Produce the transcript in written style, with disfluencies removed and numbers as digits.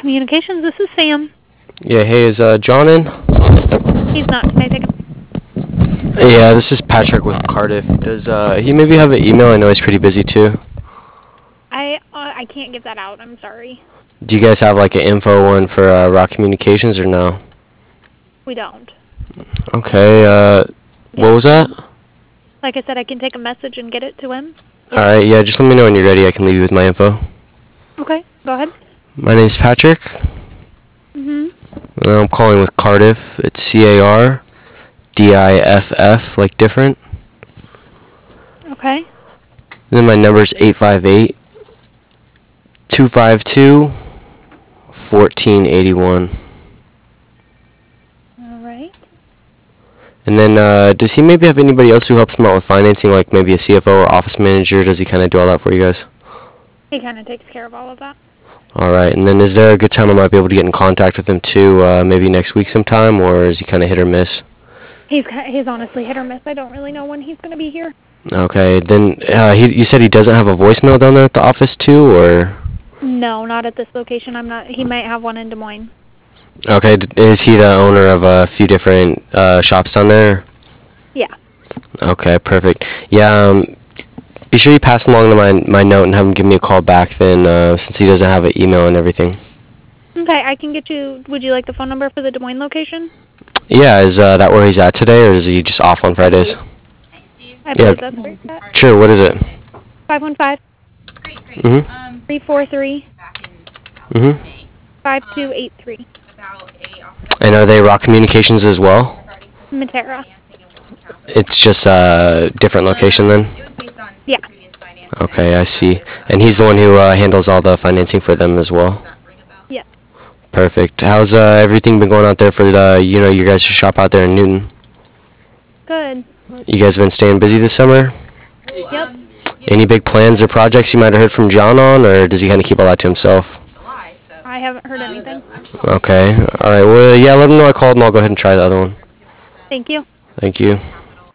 Communications, this is Sam. Yeah, hey, is John in? He's not. Can I take him? Yeah, this is Patrick with Cardiff. Does he maybe have an email? I know he's pretty busy too. I can't give that out. I'm sorry. Do you guys have like an info one for Rock Communications or no? We don't. Okay, what was that? Like I said, I can take a message and get it to him. Alright, yeah, just let me know when you're ready. I can leave you with my info. Okay, go ahead. My name's Patrick. Mm-hmm. I'm calling with Cardiff. It's CARDIFF, like different. Okay. And then my number's 858-252-1481. All right. And then, does he maybe have anybody else who helps him out with financing, like maybe a CFO or office manager? Does he kind of do all that for you guys? He kind of takes care of all of that. All right. And then, is there a good time I might be able to get in contact with him too? Maybe next week sometime, or is he kind of hit or miss? He's honestly hit or miss. I don't really know when he's going to be here. Okay. Then, you said he doesn't have a voicemail down there at the office too, or? No, not at this location. I'm not. He might have one in Des Moines. Okay. Is he the owner of a few different shops down there? Yeah. Okay. Perfect. Yeah. Be sure you pass along to my note and have him give me a call back then, since he doesn't have an email and everything. Okay, I can get you. Would you like the phone number for the Des Moines location? Yeah, is that where he's at today, or is he just off on Fridays? I believe that's where he's at. Sure, what is it? 515. Mm-hmm. 343. Mm-hmm. 5283. And are they Rock Communications as well? Matera. It's just a different location then? Yeah. Okay, I see. And he's the one who handles all the financing for them as well? Yeah. Perfect. How's everything been going out there for your guys' shop out there in Newton? Good. You guys been staying busy this summer? Yep. Any big plans or projects you might have heard from John on, or does he kind of keep all that to himself? I haven't heard anything. Okay. All right. Well, yeah, let him know I called, and I'll go ahead and try the other one. Thank you. Thank you.